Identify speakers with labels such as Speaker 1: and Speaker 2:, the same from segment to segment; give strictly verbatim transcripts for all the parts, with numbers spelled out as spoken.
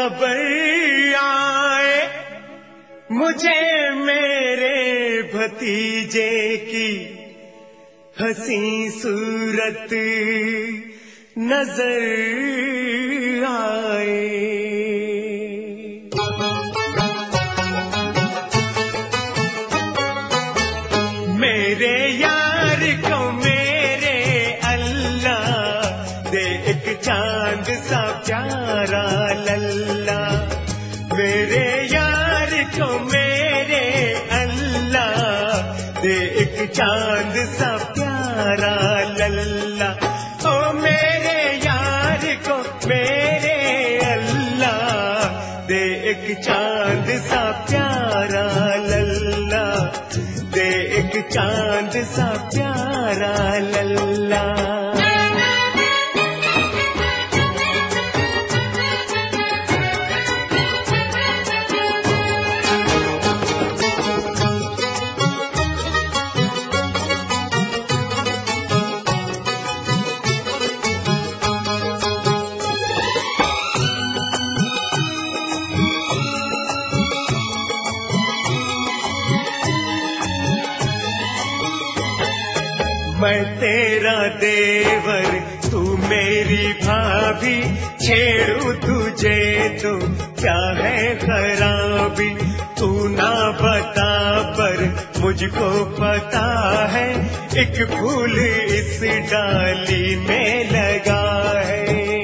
Speaker 1: खबर आए मुझे मेरे भतीजे की हंसी सूरत नजर आए। मेरे यार को मेरे अल्लाह दे एक चांद सा प्यारा लल्ला। मेरे यार को मेरे अल्लाह दे एक चांद सा प्यारा लल्ला। ओ मेरे यार को मेरे अल्लाह दे एक चांद सा प्यारा लल्ला, दे एक चांद सा प्यारा लल्ला। मैं तेरा देवर तू मेरी भाभी, छेड़ू तुझे तो क्या है खराबी। तू ना बता पर मुझको पता है, एक फूल इस डाली में लगा है।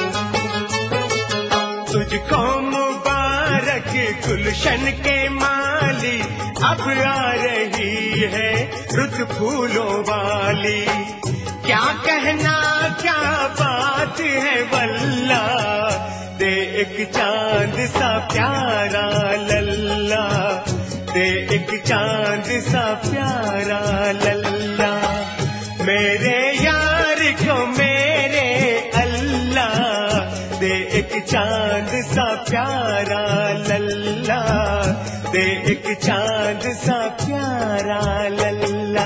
Speaker 1: तुझको मुबारक गुलशन के माली, अब आ रही है रुत फूलों वाली। क्या कहना क्या बात है वल्ला, दे एक चांद सा प्यारा लल्ला, दे एक चांद सा प्यारा लल्ला। मेरे यार को मेरे अल्लाह दे एक चांद सा प्यारा लल्ला, दे एक चांद सा प्यारा लल्ला।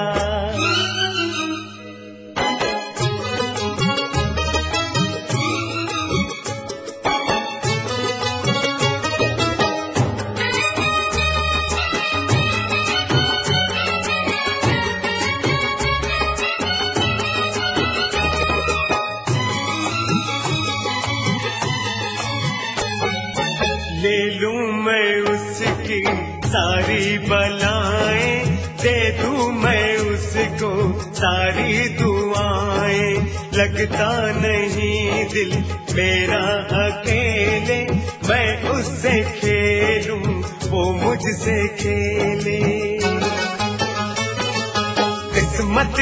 Speaker 1: ले लूं मैं उसकी सारी बलाएं, दे दूं मैं उसको सारी दुआएं। लगता नहीं दिल मेरा अकेले, मैं उससे खेलूं वो मुझसे खेले। किस्मत